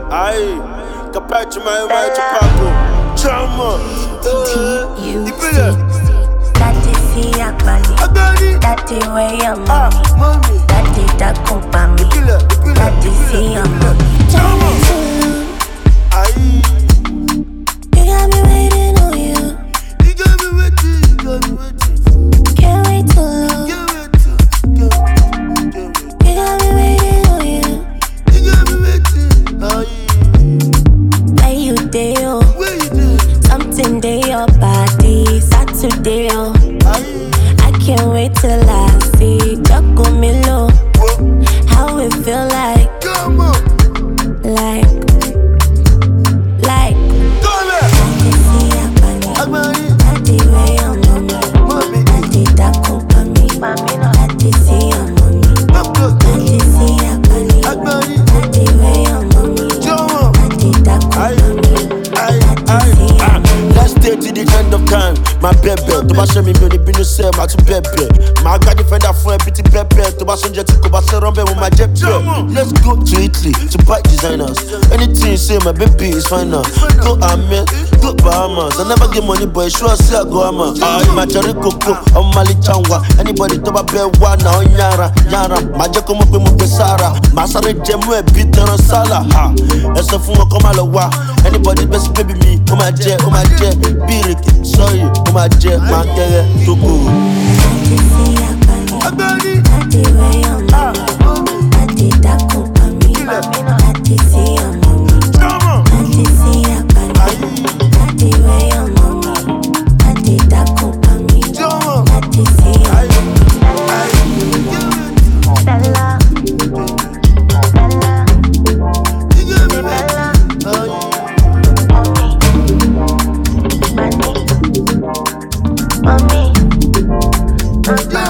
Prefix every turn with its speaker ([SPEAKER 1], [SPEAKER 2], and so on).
[SPEAKER 1] Aye, capace mai Paco. Chama.
[SPEAKER 2] Daddy see a body. Daddy where your mommy. Daddy that compa me. Daddy see your mommy.
[SPEAKER 1] Chama. Aye.
[SPEAKER 2] You got me waiting on you.
[SPEAKER 1] You got me waiting.
[SPEAKER 2] Can't wait too long. You got me waiting on you.
[SPEAKER 1] You got me waiting. Aye.
[SPEAKER 2] Where you dey oh?
[SPEAKER 1] Where you do?
[SPEAKER 2] Something dey your body. Saturday oh.
[SPEAKER 1] Aye.
[SPEAKER 2] I can't wait till I see Jocko Milo. How it feel like,
[SPEAKER 1] Come on.
[SPEAKER 2] like.
[SPEAKER 1] Come here.
[SPEAKER 2] Daddy see a body. Daddy where your mommy. Daddy that compa me. Daddy see your mommy. Daddy see a body. Daddy where your mommy. Daddy that compa me. Daddy see your mommy.
[SPEAKER 1] Let's stay to the end of time. My baby, to my shame me the binu say my to baby. My God defender for a bitty baby. To my son jet to my son with my jet. Let's go to Italy to buy designers. Anything you say, my baby is fine now. Go Amen, go Bahamas. I never get money, boy. Sure, say I go Ama. My cherry coco, I'm Mali Changwa. Anybody to my bed one now, Yara. My Jacomo Pesara. Masare Jemwe, Peter and Sala. Ha, as a fool come alawa. Anybody best baby me, oh my jet, Birik, sorry, oh my jet, my terror, to go.
[SPEAKER 2] Daddy see a body. Daddy where your mommy. Daddy that compa me. Daddy see your mommy. Daddy see a body. Daddy where your mommy. Daddy that compa me. Daddy see your Bella. Mommy.